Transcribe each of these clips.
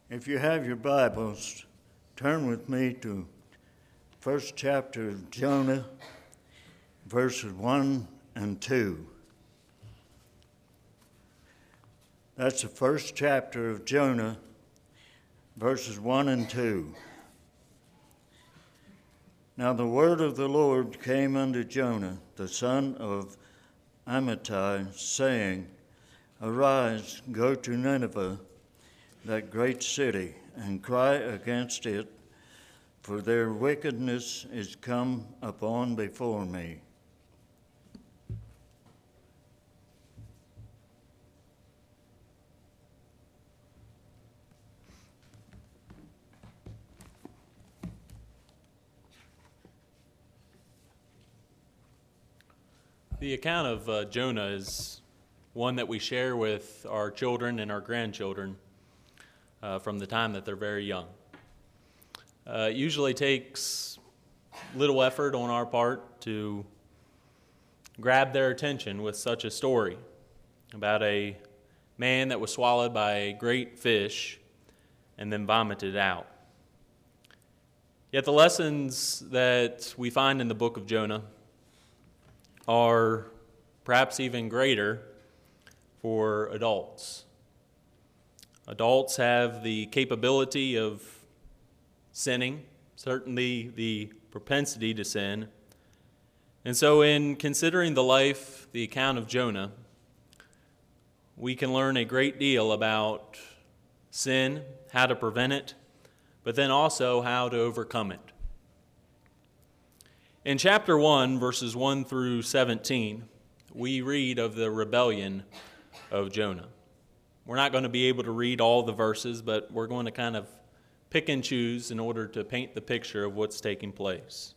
If you have your Bibles, turn with me to first chapter of Jonah, verses 1 and 2. That's the first chapter of Jonah, verses 1 and 2. Now the word of the Lord came unto Jonah, the son of Amittai, saying, Arise, go to Nineveh, that great city, and cry against it, for their wickedness is come upon before me. The account of Jonah is one that we share with our children and our grandchildren from the time that they're very young. It usually takes little effort on our part to grab their attention with such a story about a man that was swallowed by a great fish and then vomited out. Yet the lessons that we find in the book of Jonah are perhaps even greater for adults. Adults have the capability of sinning, certainly the propensity to sin. And so in considering the life, the account of Jonah, we can learn a great deal about sin, how to prevent it, but then also how to overcome it. In chapter 1, verses 1 through 17, we read of the rebellion of Jonah. We're not going to be able to read all the verses, but we're going to kind of pick and choose in order to paint the picture of what's taking place.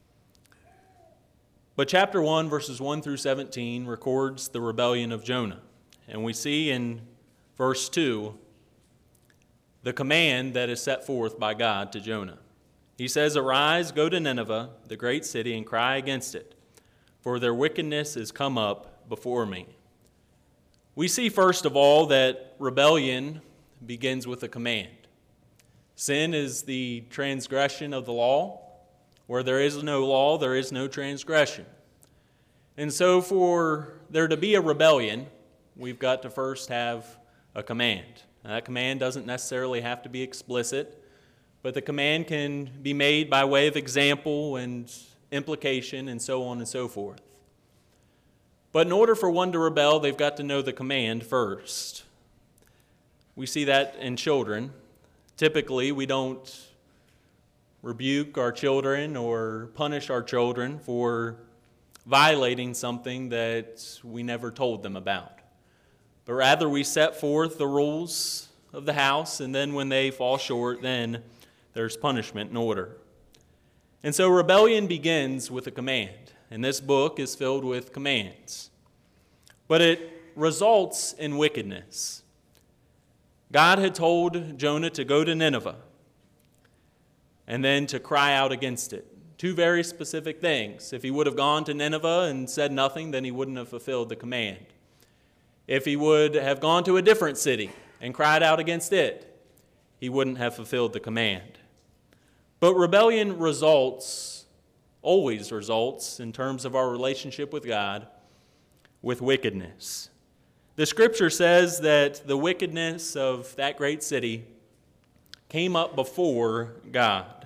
But chapter 1, verses 1 through 17, records the rebellion of Jonah. And we see in verse 2 the command that is set forth by God to Jonah. He says, Arise, go to Nineveh, the great city, and cry against it, for their wickedness is come up before me. We see, first of all, that rebellion begins with a command. Sin is the transgression of the law. Where there is no law, there is no transgression. And so for there to be a rebellion, we've got to first have a command. Now, that command doesn't necessarily have to be explicit, but the command can be made by way of example and implication and so on and so forth. But in order for one to rebel, they've got to know the command first. We see that in children. Typically, we don't rebuke our children or punish our children for violating something that we never told them about. But rather, we set forth the rules of the house, and then when they fall short, then there's punishment in order. And so rebellion begins with a command. And this book is filled with commands. But it results in wickedness. God had told Jonah to go to Nineveh and then to cry out against it. Two very specific things. If he would have gone to Nineveh and said nothing, then he wouldn't have fulfilled the command. If he would have gone to a different city and cried out against it, he wouldn't have fulfilled the command. But rebellion always results, in terms of our relationship with God, with wickedness. The scripture says that the wickedness of that great city came up before God.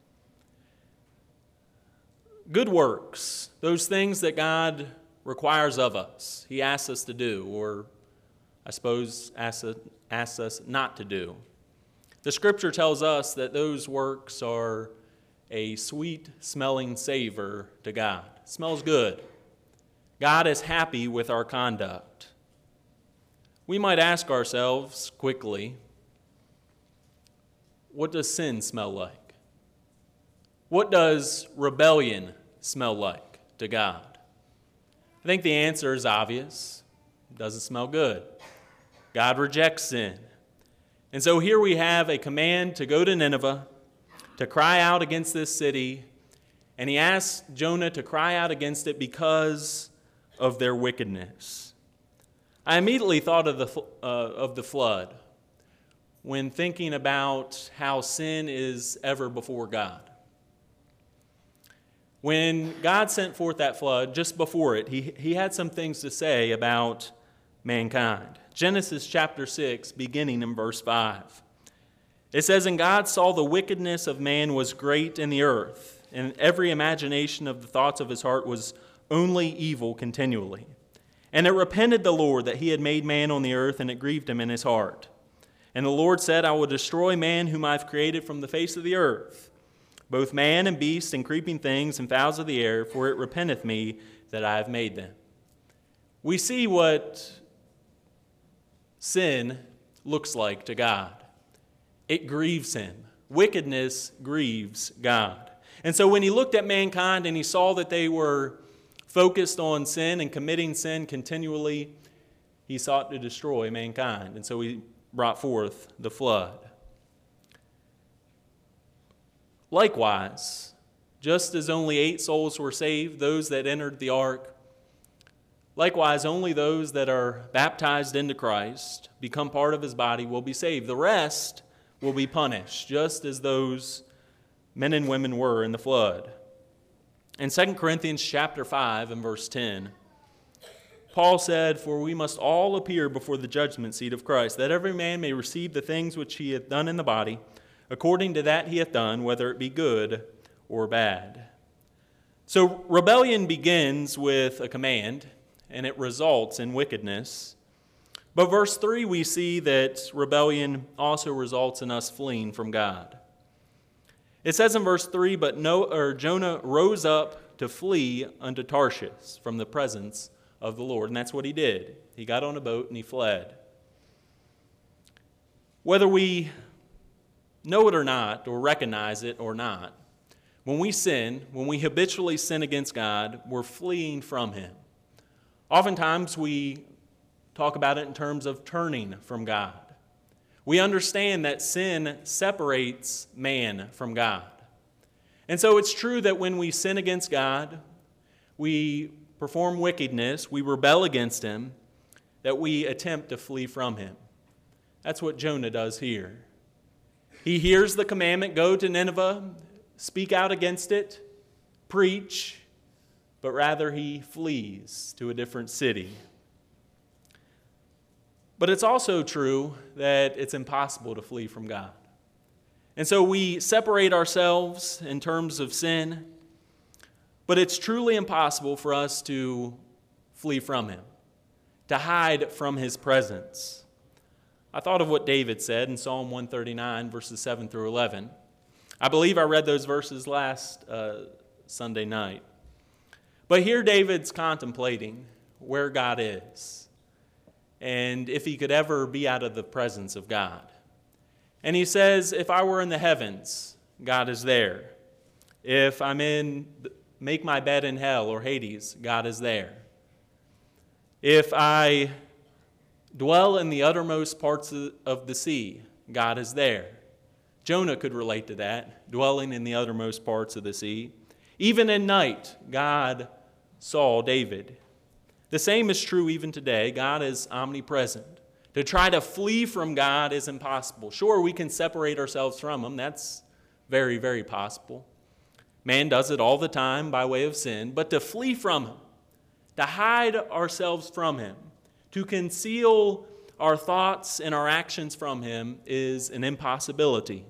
Good works, those things that God requires of us, he asks us to do, or I suppose asks us not to do. The scripture tells us that those works are a sweet-smelling savor to God. It smells good. God is happy with our conduct. We might ask ourselves quickly, what does sin smell like? What does rebellion smell like to God? I think the answer is obvious. It doesn't smell good. God rejects sin. And so here we have a command to go to Nineveh, to cry out against this city, and he asks Jonah to cry out against it because of their wickedness. I immediately thought of the flood. when thinking about how sin is ever before God. When God sent forth that flood, just before it, he had some things to say about mankind. Genesis chapter 6, beginning in verse 5. It says, "And God saw the wickedness of man was great in the earth, and every imagination of the thoughts of his heart was only evil continually. And it repented the Lord that he had made man on the earth, and it grieved him in his heart. And the Lord said, I will destroy man whom I have created from the face of the earth, both man and beast and creeping things and fowls of the air, for it repenteth me that I have made them." We see what sin looks like to God. It grieves him. Wickedness grieves God. And so when he looked at mankind and he saw that they were focused on sin and committing sin continually, he sought to destroy mankind. And so he brought forth the flood. Likewise, just as only 8 souls were saved, those that entered the ark, likewise only those that are baptized into Christ, become part of his body, will be saved. The rest will be punished, just as those men and women were in the flood. In 2 Corinthians chapter 5 and verse 10, Paul said, "For we must all appear before the judgment seat of Christ, that every man may receive the things which he hath done in the body, according to that he hath done, whether it be good or bad." So rebellion begins with a command, and it results in wickedness. But verse 3, we see that rebellion also results in us fleeing from God. It says in verse 3, "But Jonah rose up to flee unto Tarshish from the presence of the Lord." And that's what he did. He got on a boat and he fled. Whether we know it or not, or recognize it or not, when we sin, when we habitually sin against God, we're fleeing from him. Oftentimes we talk about it in terms of turning from God. We understand that sin separates man from God. And so it's true that when we sin against God, we perform wickedness, we rebel against him, that we attempt to flee from him. That's what Jonah does here. He hears the commandment, go to Nineveh, speak out against it, preach, but rather he flees to a different city. But it's also true that it's impossible to flee from God. And so we separate ourselves in terms of sin, but it's truly impossible for us to flee from him, to hide from his presence. I thought of what David said in Psalm 139, verses 7 through 11. I believe I read those verses last Sunday night. But here David's contemplating where God is and if he could ever be out of the presence of God. And he says, if I were in the heavens, God is there. If make my bed in hell or Hades, God is there. If I dwell in the uttermost parts of the sea, God is there. Jonah could relate to that, dwelling in the uttermost parts of the sea. Even in night, God saw David. The same is true even today. God is omnipresent. To try to flee from God is impossible. Sure, we can separate ourselves from him. That's very, very possible. Man does it all the time by way of sin. But to flee from him, to hide ourselves from him, to conceal our thoughts and our actions from him is an impossibility.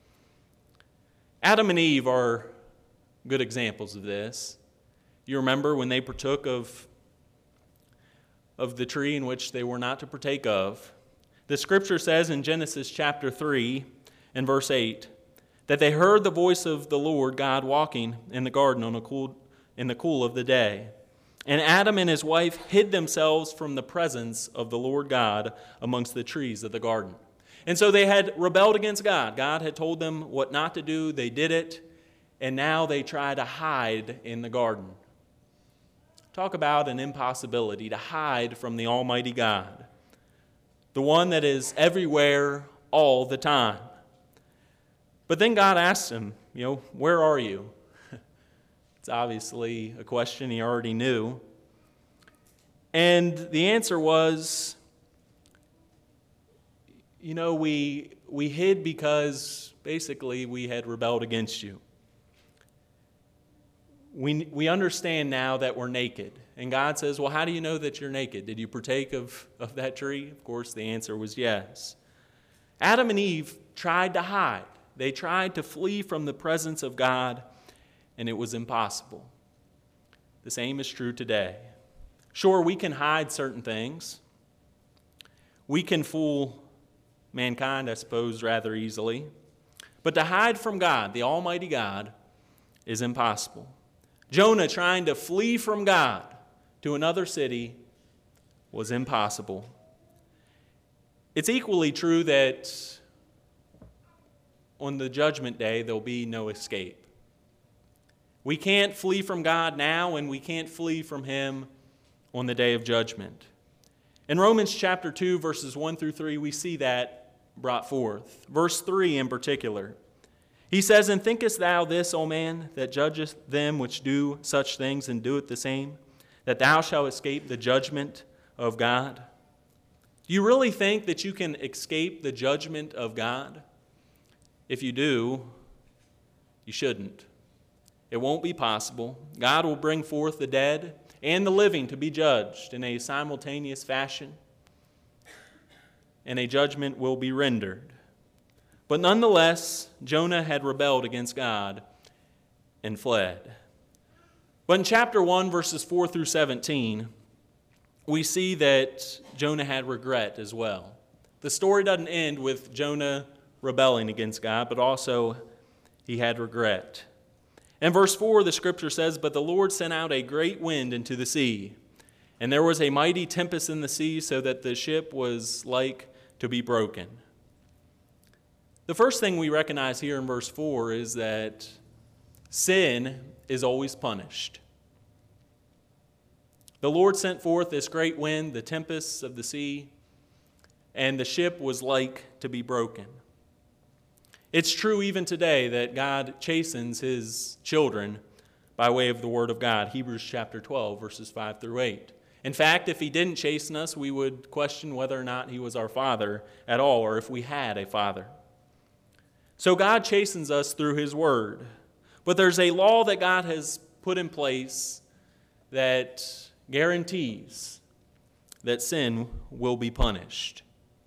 Adam and Eve are good examples of this. You remember when they partook of the tree in which they were not to partake of. The scripture says in Genesis chapter 3 and verse 8 that they heard the voice of the Lord God walking in the garden in the cool of the day. And Adam and his wife hid themselves from the presence of the Lord God amongst the trees of the garden. And so they had rebelled against God. God had told them what not to do. They did it. And now they try to hide in the garden. Talk about an impossibility to hide from the Almighty God, the one that is everywhere all the time. But then God asks him, where are you? It's obviously a question he already knew. And the answer was, we hid because basically we had rebelled against you. We understand now that we're naked. And God says, well, how do you know that you're naked? Did you partake of that tree? Of course, the answer was yes. Adam and Eve tried to hide. They tried to flee from the presence of God, and it was impossible. The same is true today. Sure, we can hide certain things. We can fool mankind, I suppose, rather easily. But to hide from God, the Almighty God, is impossible. Jonah trying to flee from God to another city was impossible. It's equally true that on the judgment day, there'll be no escape. We can't flee from God now, and we can't flee from Him on the day of judgment. In Romans chapter 2, verses 1 through 3, we see that brought forth. Verse 3 in particular. He says, "And thinkest thou this, O man, that judgest them which do such things and doeth the same, that thou shalt escape the judgment of God?" Do you really think that you can escape the judgment of God? If you do, you shouldn't. It won't be possible. God will bring forth the dead and the living to be judged in a simultaneous fashion, and a judgment will be rendered. But nonetheless, Jonah had rebelled against God and fled. But in chapter 1, verses 4 through 17, we see that Jonah had regret as well. The story doesn't end with Jonah rebelling against God, but also he had regret. In verse 4, the scripture says, "But the Lord sent out a great wind into the sea, and there was a mighty tempest in the sea, so that the ship was like to be broken." The first thing we recognize here in verse 4 is that sin is always punished. The Lord sent forth this great wind, the tempests of the sea, and the ship was like to be broken. It's true even today that God chastens His children by way of the Word of God. Hebrews chapter 12, verses 5 through 8. In fact, if He didn't chasten us, we would question whether or not He was our Father at all, or if we had a Father. So God chastens us through His Word. But there's a law that God has put in place that guarantees that sin will be punished.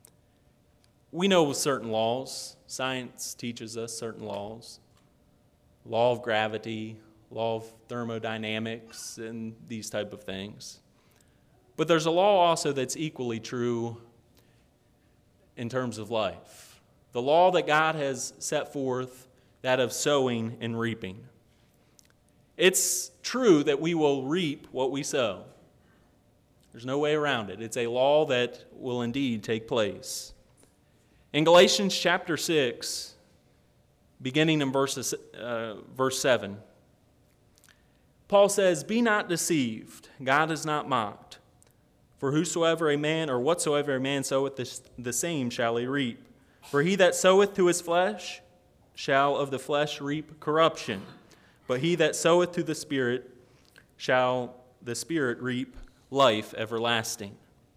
We know certain laws. Science teaches us certain laws. Law of gravity, law of thermodynamics, and these type of things. But there's a law also that's equally true in terms of life. The law that God has set forth, that of sowing and reaping. It's true that we will reap what we sow. There's no way around it. It's a law that will indeed take place. In Galatians chapter 6, beginning in verse 7, Paul says, "Be not deceived, God is not mocked. For whosoever a man or whatsoever a man soweth, the same shall he reap. For he that soweth to his flesh shall of the flesh reap corruption. But he that soweth to the Spirit shall the Spirit reap life everlasting."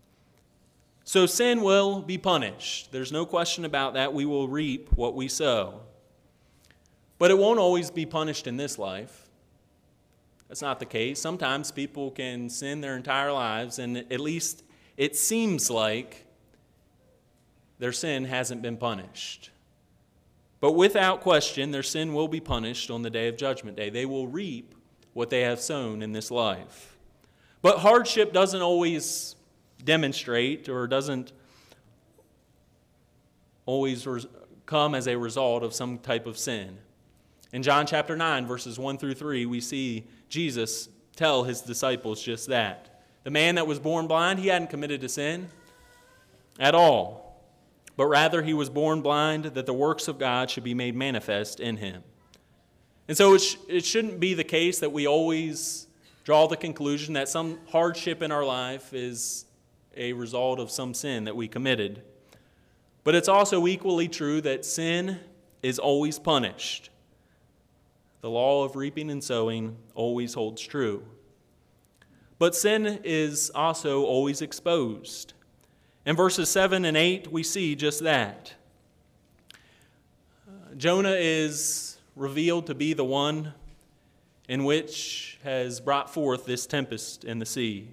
So sin will be punished. There's no question about that. We will reap what we sow. But it won't always be punished in this life. That's not the case. Sometimes people can sin their entire lives, and at least it seems like their sin hasn't been punished. But without question, their sin will be punished on the day of Judgment Day. They will reap what they have sown in this life. But hardship doesn't always demonstrate or doesn't always come as a result of some type of sin. In John chapter 9, verses 1 through 3, we see Jesus tell His disciples just that. The man that was born blind, he hadn't committed a sin at all. But rather he was born blind that the works of God should be made manifest in him. And so it shouldn't be the case that we always draw the conclusion that some hardship in our life is a result of some sin that we committed. But it's also equally true that sin is always punished. The law of reaping and sowing always holds true. But sin is also always exposed. In verses 7 and 8, we see just that. Jonah is revealed to be the one in which has brought forth this tempest in the sea.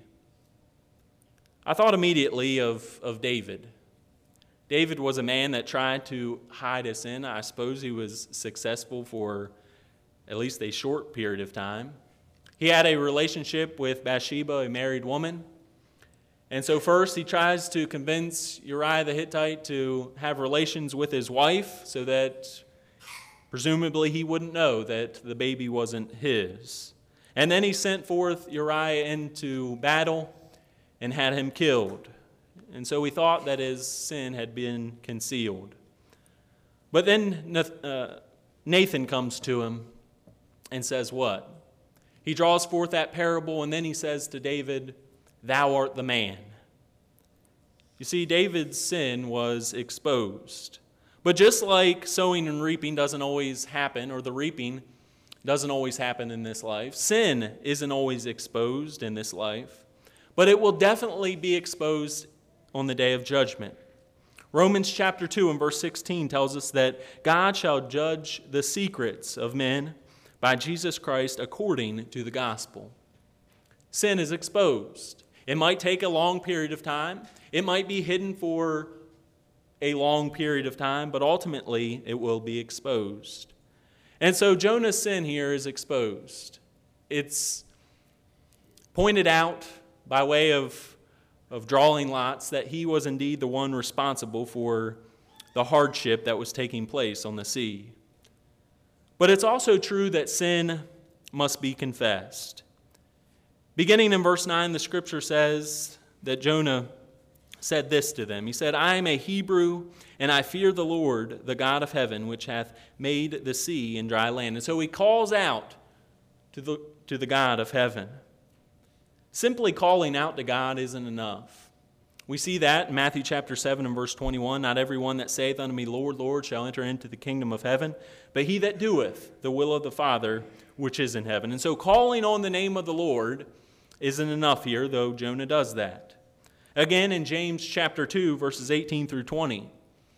I thought immediately of David. David was a man that tried to hide his sin. I suppose he was successful for at least a short period of time. He had a relationship with Bathsheba, a married woman. And so first he tries to convince Uriah the Hittite to have relations with his wife so that presumably he wouldn't know that the baby wasn't his. And then he sent forth Uriah into battle and had him killed. And so he thought that his sin had been concealed. But then Nathan comes to him and says what? He draws forth that parable, and then he says to David, "Thou art the man." You see, David's sin was exposed. But just like sowing and reaping doesn't always happen, or the reaping doesn't always happen in this life, sin isn't always exposed in this life, but it will definitely be exposed on the day of judgment. Romans chapter 2 and verse 16 tells us that God shall judge the secrets of men by Jesus Christ according to the gospel. Sin is exposed. It might take a long period of time. It might be hidden for a long period of time, but ultimately it will be exposed. And so Jonah's sin here is exposed. It's pointed out by way of drawing lots that he was indeed the one responsible for the hardship that was taking place on the sea. But it's also true that sin must be confessed. Beginning in verse 9, the scripture says that Jonah said this to them. He said, "I am a Hebrew, and I fear the Lord, the God of heaven, which hath made the sea and dry land." And so he calls out to the God of heaven. Simply calling out to God isn't enough. We see that in Matthew chapter 7 and verse 21. "Not every one that saith unto me, Lord, Lord, shall enter into the kingdom of heaven, but he that doeth the will of the Father which is in heaven." And so calling on the name of the Lord isn't enough here, though Jonah does that. Again, in James chapter 2, verses 18 through 20,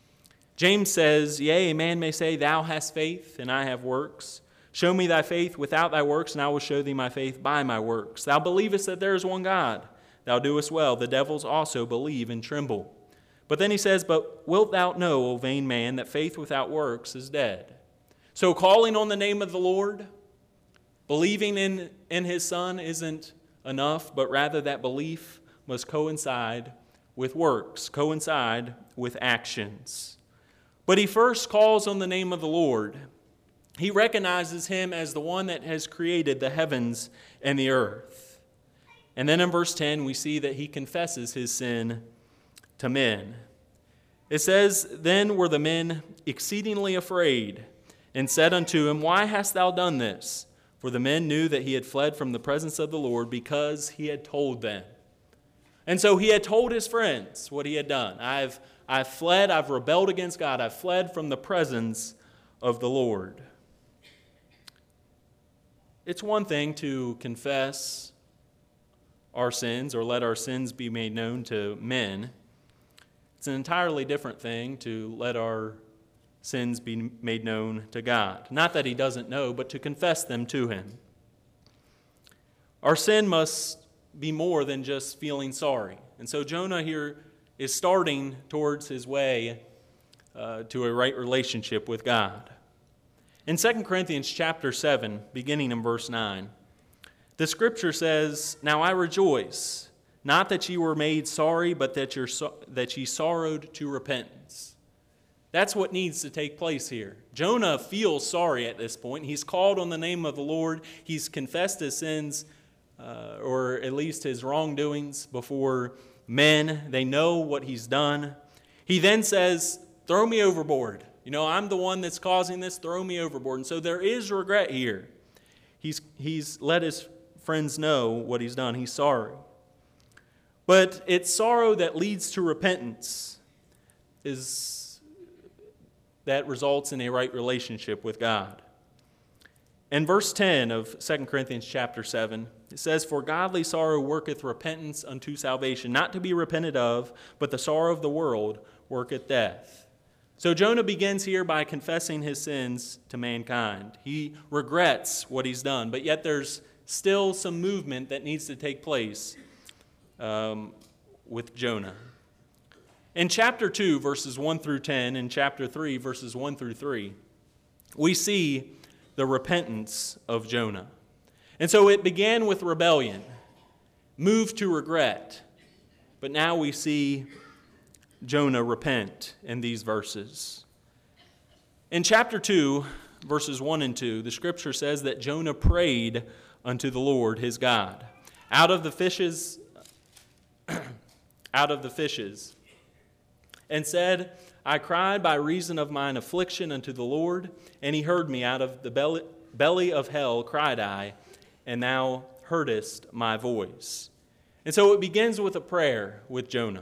James says, "Yea, a man may say, Thou hast faith, and I have works. Show me thy faith without thy works, and I will show thee my faith by my works. Thou believest that there is one God. Thou doest well. The devils also believe and tremble." But then he says, "But wilt thou know, O vain man, that faith without works is dead?" So calling on the name of the Lord, believing in his Son isn't enough, but rather that belief must coincide with works, coincide with actions. But he first calls on the name of the Lord. He recognizes him as the one that has created the heavens and the earth. And then in verse 10, we see that he confesses his sin to men. It says, "Then were the men exceedingly afraid, and said unto him, Why hast thou done this? For the men knew that he had fled from the presence of the Lord, because he had told them." And so he had told his friends what he had done. I've fled, I've rebelled against God, I've fled from the presence of the Lord. It's one thing to confess our sins or let our sins be made known to men. It's an entirely different thing to let our sins be made known to God. Not that he doesn't know, but to confess them to him. Our sin must be more than just feeling sorry. And so Jonah here is starting towards his way to a right relationship with God. In 2 Corinthians chapter 7, beginning in verse 9, the scripture says, "Now I rejoice, not that ye were made sorry, but that ye sorrowed to repentance." That's what needs to take place here. Jonah feels sorry at this point. He's called on the name of the Lord. He's confessed his sins, or at least his wrongdoings, before men. They know what he's done. He then says, "Throw me overboard. I'm the one that's causing this. Throw me overboard." And so there is regret here. He's let his friends know what he's done. He's sorry. But it's sorrow that leads to repentance that results in a right relationship with God. In verse 10 of 2 Corinthians chapter 7, It says, "For godly sorrow worketh repentance unto salvation, not to be repented of, but the sorrow of the world worketh death." So Jonah begins here by confessing his sins to mankind. He regrets what he's done, but yet there's still some movement that needs to take place with Jonah. In chapter 2, verses 1 through 10, and chapter 3, verses 1 through 3, we see the repentance of Jonah. And so it began with rebellion, moved to regret, but now we see Jonah repent in these verses. In chapter 2, verses 1 and 2, the scripture says that Jonah prayed unto the Lord his God out of the fishes, and said, "I cried by reason of mine affliction unto the Lord, and he heard me. Out of the belly of hell cried I, and thou heardest my voice." And so it begins with a prayer with Jonah.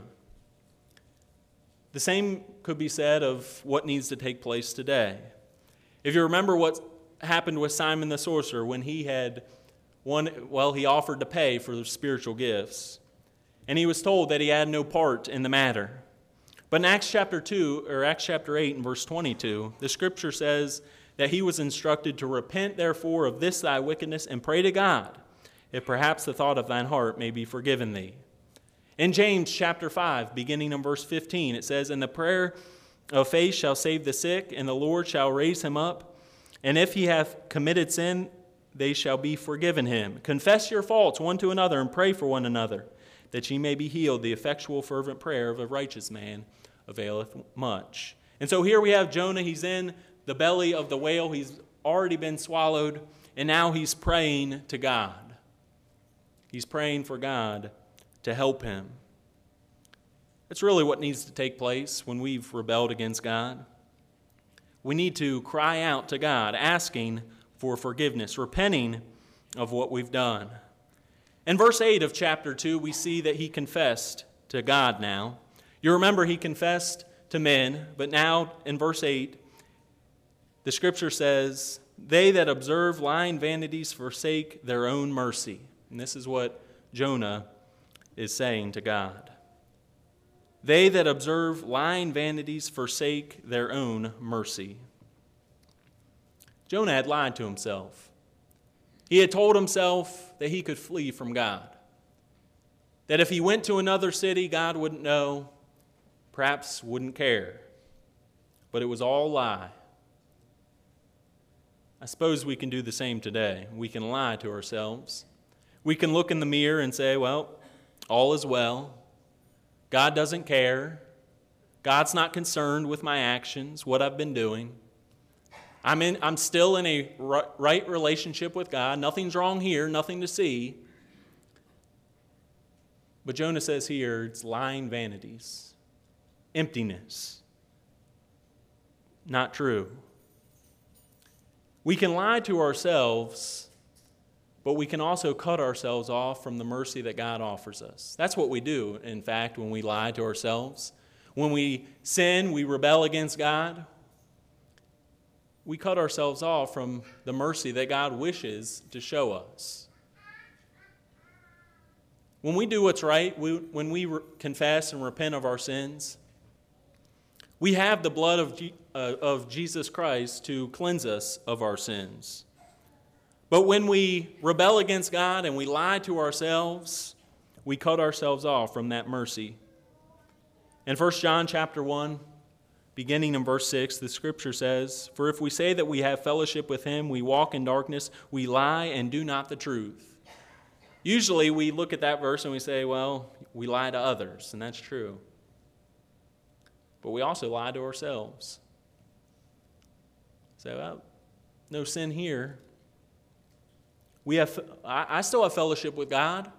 The same could be said of what needs to take place today. If you remember what happened with Simon the sorcerer when he offered to pay for the spiritual gifts, and he was told that he had no part in the matter. But in Acts chapter 8 and verse 22, the scripture says that he was instructed to repent therefore of this thy wickedness and pray to God, if perhaps the thought of thine heart may be forgiven thee. In James chapter 5, beginning in verse 15, it says, "And the prayer of faith shall save the sick, and the Lord shall raise him up. And if he hath committed sin, they shall be forgiven him. Confess your faults one to another, and pray for one another, that ye may be healed. The effectual fervent prayer of a righteous man availeth much." And so here we have Jonah. He's in the belly of the whale. He's already been swallowed, and now he's praying to God. He's praying for God to help him. That's really what needs to take place when we've rebelled against God. We need to cry out to God, asking for forgiveness, repenting of what we've done. In verse 8 of chapter 2, we see that he confessed to God now. You remember he confessed to men, but now in verse 8, the scripture says, "They that observe lying vanities forsake their own mercy." And this is what Jonah is saying to God. They that observe lying vanities forsake their own mercy. Jonah had lied to himself. He had told himself that he could flee from God. That if he went to another city, God wouldn't know, perhaps wouldn't care. But it was all a lie. I suppose we can do the same today. We can lie to ourselves. We can look in the mirror and say, well, all is well. God doesn't care. God's not concerned with my actions, what I've been doing. I'm still in a right relationship with God. Nothing's wrong here, nothing to see. But Jonah says here, it's lying vanities, emptiness. Not true. We can lie to ourselves, but we can also cut ourselves off from the mercy that God offers us. That's what we do, in fact, when we lie to ourselves. When we sin, we rebel against God, we cut ourselves off from the mercy that God wishes to show us. When we do what's right, when we confess and repent of our sins, we have the blood of Jesus Christ to cleanse us of our sins. But when we rebel against God and we lie to ourselves, we cut ourselves off from that mercy. In 1 John chapter 1, beginning in verse 6, the scripture says, "For if we say that we have fellowship with him, we walk in darkness, we lie and do not the truth." Usually we look at that verse and we say, well, we lie to others, and that's true. But we also lie to ourselves. Say, well, no sin here. I still have fellowship with God.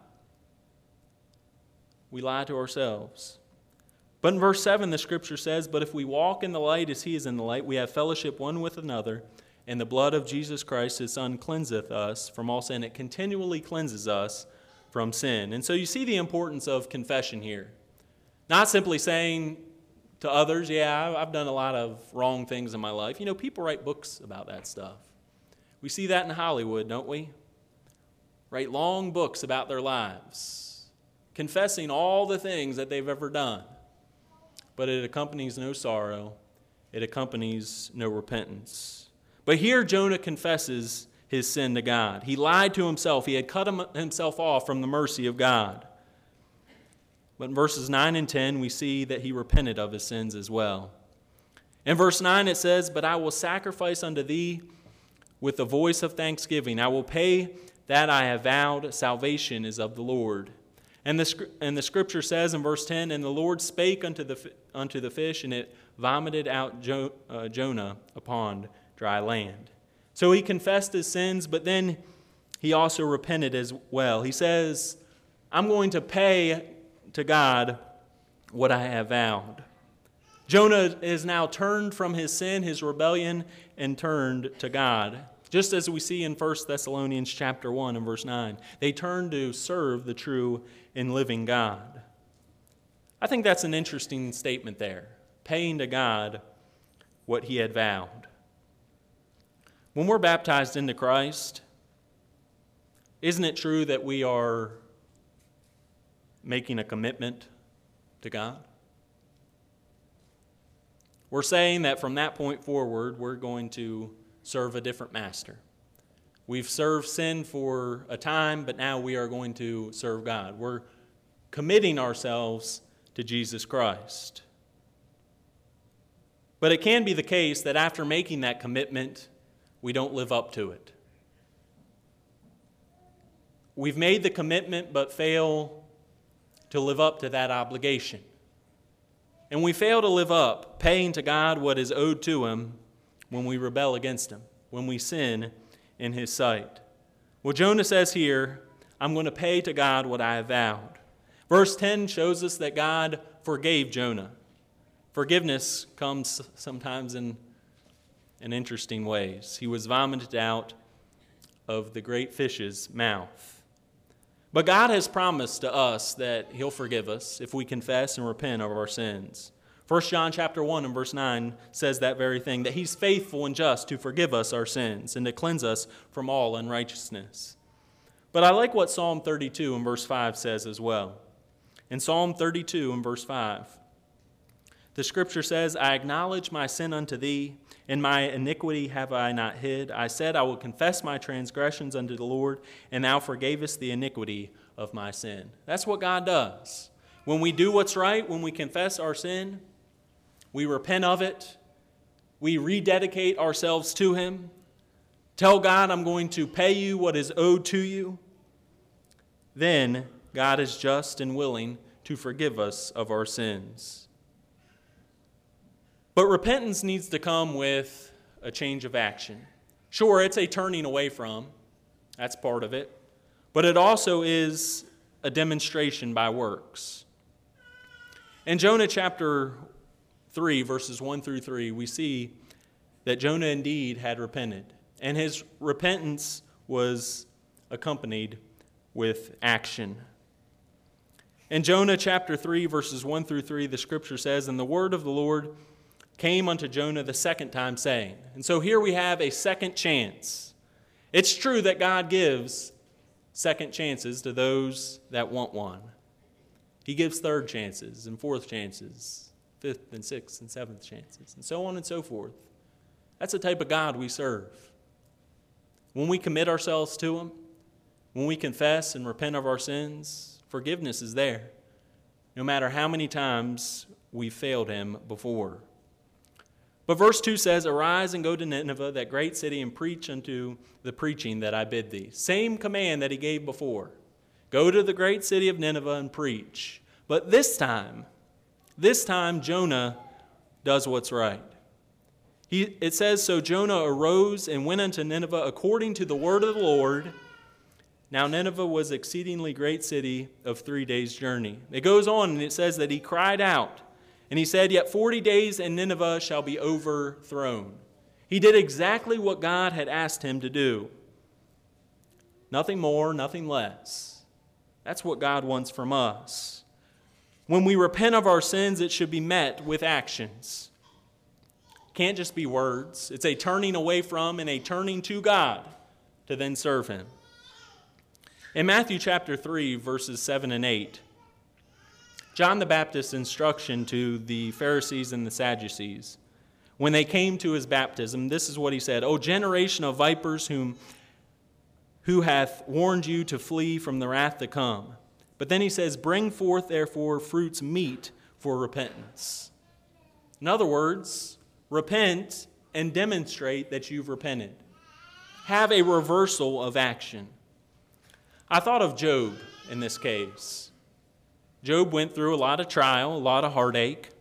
We lie to ourselves. But in verse 7, the scripture says, "But if we walk in the light as he is in the light, we have fellowship one with another, and the blood of Jesus Christ, his Son, cleanseth us from all sin." It continually cleanses us from sin. And so you see the importance of confession here. Not simply saying to others, yeah, I've done a lot of wrong things in my life. You know, people write books about that stuff. We see that in Hollywood, don't we? write long books about their lives, confessing all the things that they've ever done. But it accompanies no sorrow. It accompanies no repentance. But here Jonah confesses his sin to God. He lied to himself. He had cut himself off from the mercy of God. But in verses 9 and 10, we see that he repented of his sins as well. In verse 9 it says, "But I will sacrifice unto thee with the voice of thanksgiving. I will pay that I have vowed. Salvation is of the Lord." And the scripture says in verse 10, "And the Lord spake unto the fish, and it vomited out Jonah upon dry land." So he confessed his sins, but then he also repented as well. He says, I'm going to pay to God what I have vowed. Jonah is now turned from his sin, his rebellion, and turned to God. Just as we see in 1 Thessalonians chapter 1 and verse 9. They turned to serve the true and living God. I think that's an interesting statement there. Paying to God what he had vowed. When we're baptized into Christ, isn't it true that we are making a commitment to God? We're saying that from that point forward, we're going to serve a different master. We've served sin for a time, but now we are going to serve God. We're committing ourselves to Jesus Christ. But it can be the case that after making that commitment, we don't live up to it. We've made the commitment but fail to live up to that obligation. And we fail to live up, paying to God what is owed to him when we rebel against him, when we sin in his sight. Well, Jonah says here, I'm going to pay to God what I have vowed. Verse 10 shows us that God forgave Jonah. Forgiveness comes sometimes in interesting ways. He was vomited out of the great fish's mouth. But God has promised to us that he'll forgive us if we confess and repent of our sins. 1 John chapter 1 and verse 9 says that very thing, that he's faithful and just to forgive us our sins and to cleanse us from all unrighteousness. But I like what Psalm 32 and verse 5 says as well. In Psalm 32 and verse 5, the scripture says, I acknowledge my sin unto thee, and my iniquity have I not hid. I said, I will confess my transgressions unto the Lord, and thou forgavest the iniquity of my sin. That's what God does. When we do what's right, when we confess our sin, we repent of it, we rededicate ourselves to him, tell God, I'm going to pay you what is owed to you, then God is just and willing to forgive us of our sins. But repentance needs to come with a change of action. Sure, it's a turning away from. That's part of it. But it also is a demonstration by works. In Jonah chapter 3, verses 1 through 3, we see that Jonah indeed had repented. And his repentance was accompanied with action. In Jonah chapter 3, verses 1 through 3, the scripture says, And the word of the Lord came unto Jonah the second time, saying. And so here we have a second chance. It's true that God gives second chances to those that want one. He gives third chances and fourth chances, fifth and sixth and seventh chances, and so on and so forth. That's the type of God we serve. When we commit ourselves to him, when we confess and repent of our sins, forgiveness is there, no matter how many times we failed him before. But verse 2 says, Arise and go to Nineveh, that great city, and preach unto the preaching that I bid thee. Same command that he gave before. Go to the great city of Nineveh and preach. But this time Jonah does what's right. It says, So Jonah arose and went unto Nineveh according to the word of the Lord. Now Nineveh was an exceedingly great city of 3 days' journey. It goes on and it says that he cried out. And he said, Yet 40 days and Nineveh shall be overthrown. He did exactly what God had asked him to do. Nothing more, nothing less. That's what God wants from us. When we repent of our sins, it should be met with actions. It can't just be words. It's a turning away from and a turning to God to then serve him. In Matthew chapter 3, verses 7 and 8, John the Baptist's instruction to the Pharisees and the Sadducees, when they came to his baptism, this is what he said, "O generation of vipers, who hath warned you to flee from the wrath to come?" But then he says, "Bring forth therefore fruits meet for repentance." In other words, repent and demonstrate that you've repented. Have a reversal of action. I thought of Job in this case. Job went through a lot of trial, a lot of heartache,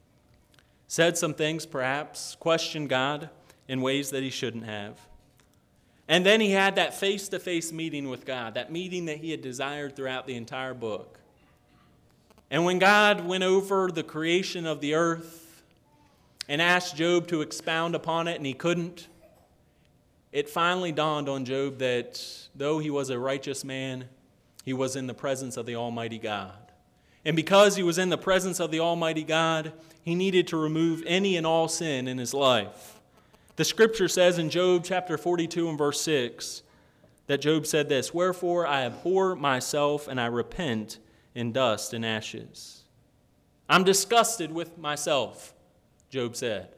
said some things perhaps, questioned God in ways that he shouldn't have. And then he had that face-to-face meeting with God, that meeting that he had desired throughout the entire book. And when God went over the creation of the earth and asked Job to expound upon it, and he couldn't, it finally dawned on Job that though he was a righteous man, he was in the presence of the Almighty God. And because he was in the presence of the Almighty God, he needed to remove any and all sin in his life. The scripture says in Job chapter 42 and verse 6 that Job said this, "Wherefore I abhor myself and I repent in dust and ashes." I'm disgusted with myself, Job said.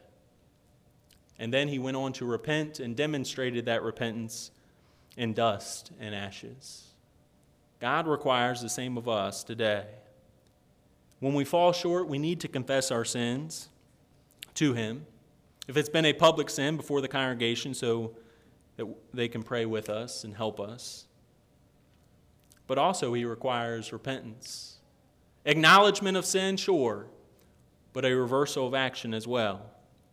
And then he went on to repent and demonstrated that repentance in dust and ashes. God requires the same of us today. When we fall short, we need to confess our sins to him. If it's been a public sin, before the congregation, so that they can pray with us and help us. But also he requires repentance. Acknowledgement of sin, sure, but a reversal of action as well.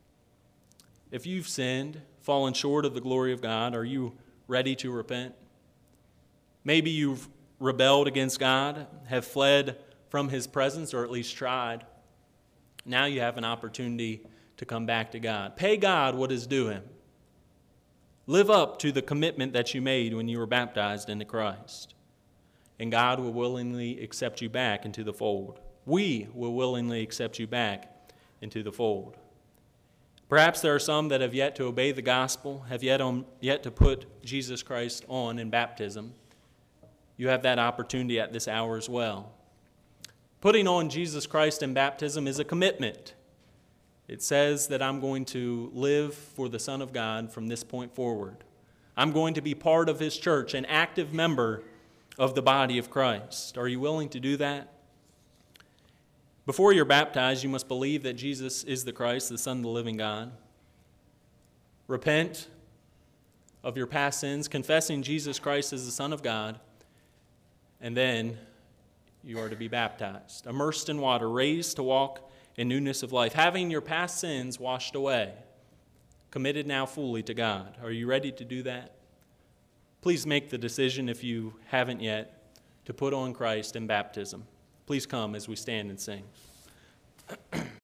If you've sinned, fallen short of the glory of God, are you ready to repent? Maybe you've rebelled against God, have fled from his presence, or at least tried. Now you have an opportunity to come back to God. Pay God what is due him. Live up to the commitment that you made when you were baptized into Christ. And God will willingly accept you back into the fold. We will willingly accept you back into the fold. Perhaps there are some that have yet to obey the gospel, have yet to put Jesus Christ on in baptism. You have that opportunity at this hour as well. Putting on Jesus Christ in baptism is a commitment. It says that I'm going to live for the Son of God from this point forward. I'm going to be part of his church, an active member of the body of Christ. Are you willing to do that? Before you're baptized, you must believe that Jesus is the Christ, the Son of the living God. Repent of your past sins, confessing Jesus Christ as the Son of God, and then you are to be baptized, immersed in water, raised to walk in newness of life, having your past sins washed away, committed now fully to God. Are you ready to do that? Please make the decision, if you haven't yet, to put on Christ in baptism. Please come as we stand and sing.